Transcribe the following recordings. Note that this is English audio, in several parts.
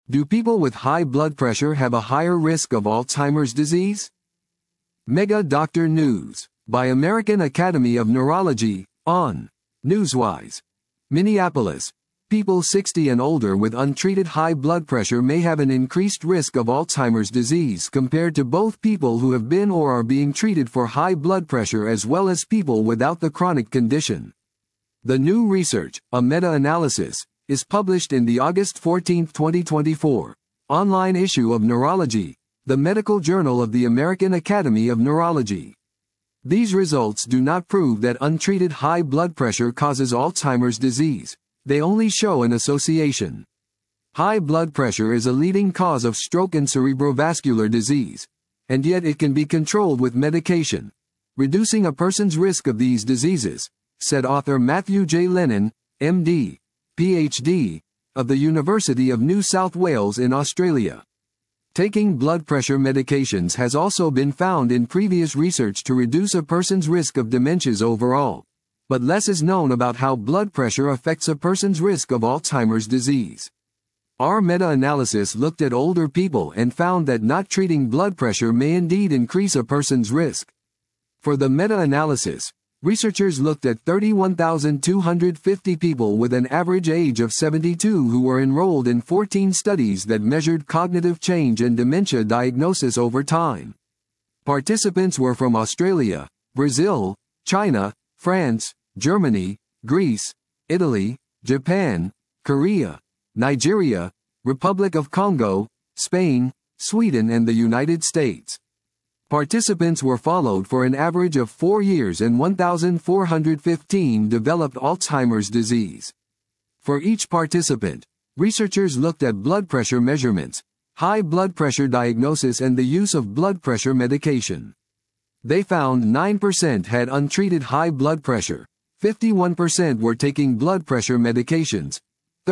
Do people with high blood pressure have a higher risk of Alzheimer's disease? Mega Doctor News by American Academy of Neurology, on Newswise. Minneapolis. People 60 and older with untreated high blood pressure may have an increased risk of Alzheimer's disease compared to both people who have been or are being treated for high blood pressure as well as people without the chronic condition. The new research, a meta-analysis, is published in the August 14, 2024, online issue of Neurology, the medical journal of the American Academy of Neurology. These results do not prove that untreated high blood pressure causes Alzheimer's disease. They only show an association. High blood pressure is a leading cause of stroke and cerebrovascular disease, and yet it can be controlled with medication, reducing a person's risk of these diseases, said author Matthew J. Lennon, MD, PhD, of the University of New South Wales in Australia. Taking blood pressure medications has also been found in previous research to reduce a person's risk of dementias overall, but less is known about how blood pressure affects a person's risk of Alzheimer's disease. Our meta-analysis looked at older people and found that not treating blood pressure may indeed increase a person's risk. For the meta-analysis, researchers looked at 31,250 people with an average age of 72 who were enrolled in 14 studies that measured cognitive change and dementia diagnosis over time. Participants were from Australia, Brazil, China, France, Germany, Greece, Italy, Japan, Korea, Nigeria, Republic of Congo, Spain, Sweden and the United States. Participants were followed for an average of 4 years and 1,415 developed Alzheimer's disease. For each participant, researchers looked at blood pressure measurements, high blood pressure diagnosis and the use of blood pressure medication. They found 9% had untreated high blood pressure, 51% were taking blood pressure medications,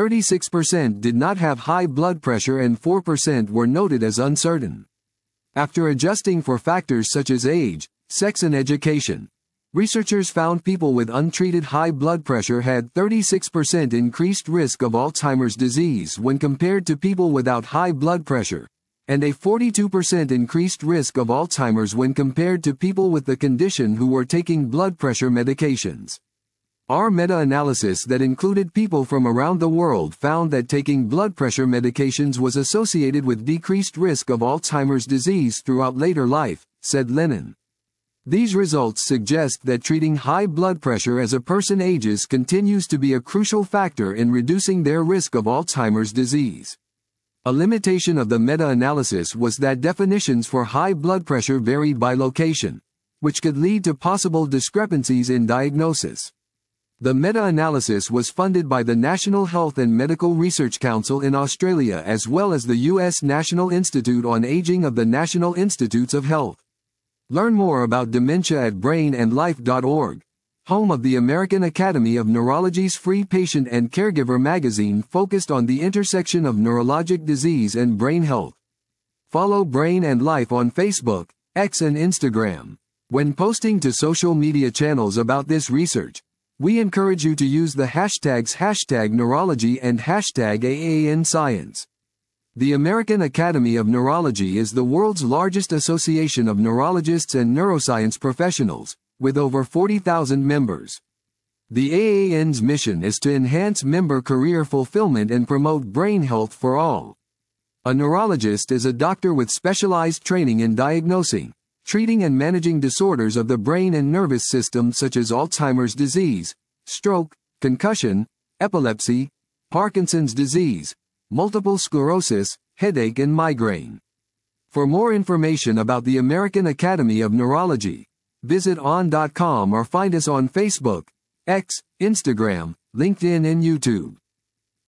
36% did not have high blood pressure and 4% were noted as uncertain. After adjusting for factors such as age, sex and education, researchers found people with untreated high blood pressure had 36% increased risk of Alzheimer's disease when compared to people without high blood pressure, and a 42% increased risk of Alzheimer's when compared to people with the condition who were taking blood pressure medications. Our meta-analysis that included people from around the world found that taking blood pressure medications was associated with decreased risk of Alzheimer's disease throughout later life, said Lennon. These results suggest that treating high blood pressure as a person ages continues to be a crucial factor in reducing their risk of Alzheimer's disease. A limitation of the meta-analysis was that definitions for high blood pressure varied by location, which could lead to possible discrepancies in diagnosis. The meta-analysis was funded by the National Health and Medical Research Council in Australia as well as the U.S. National Institute on Aging of the National Institutes of Health. Learn more about dementia at brainandlife.org, home of the American Academy of Neurology's free patient and caregiver magazine focused on the intersection of neurologic disease and brain health. Follow Brain and Life on Facebook, X and Instagram. When posting to social media channels about this research, we encourage you to use the hashtags #neurology and #AANscience. The American Academy of Neurology is the world's largest association of neurologists and neuroscience professionals, with over 40,000 members. The AAN's mission is to enhance member career fulfillment and promote brain health for all. A neurologist is a doctor with specialized training in diagnosing, treating and managing disorders of the brain and nervous system such as Alzheimer's disease, stroke, concussion, epilepsy, Parkinson's disease, multiple sclerosis, headache and migraine. For more information about the American Academy of Neurology, visit on.com or find us on Facebook, X, Instagram, LinkedIn and YouTube.